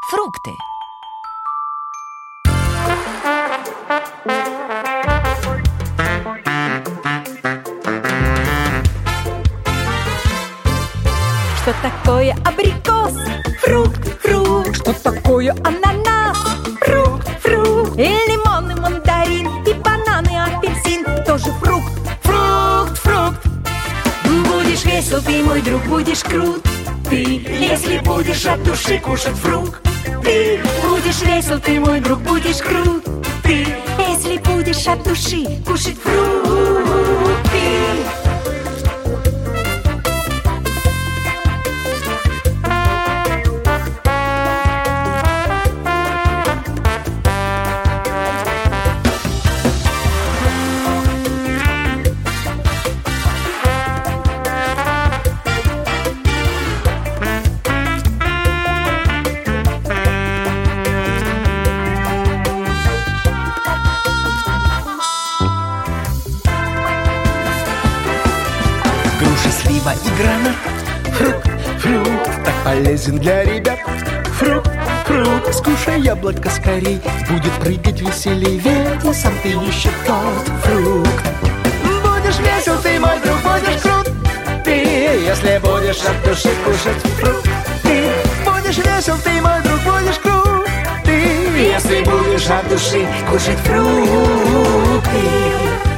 фрукты. Что такое абрикос? Фрукт, фрукт. Что такое ананас? Фрукт, фрукт. И лимон, и мандарин, и банан, и апельсин тоже фрукт, фрукт, фрукт. Будешь весел ты, мой друг, будешь крут ты, если будешь от души кушать фрукт. Ты будешь весел ты, мой друг, будешь крут ты, если будешь от души кушать фрукты. Слива и гранат. Фрукт, фрукт, так полезен для ребят. Фрукт, фрукт, скушай яблоко скорей, будет прыгать веселей, ведь сам ты еще тот фрукт. Будешь весел ты, мой друг, будешь крут ты, если будешь от души кушать фрукт. Ты будешь весел ты, мой друг, будешь крут ты, если будешь от души кушать фрукты.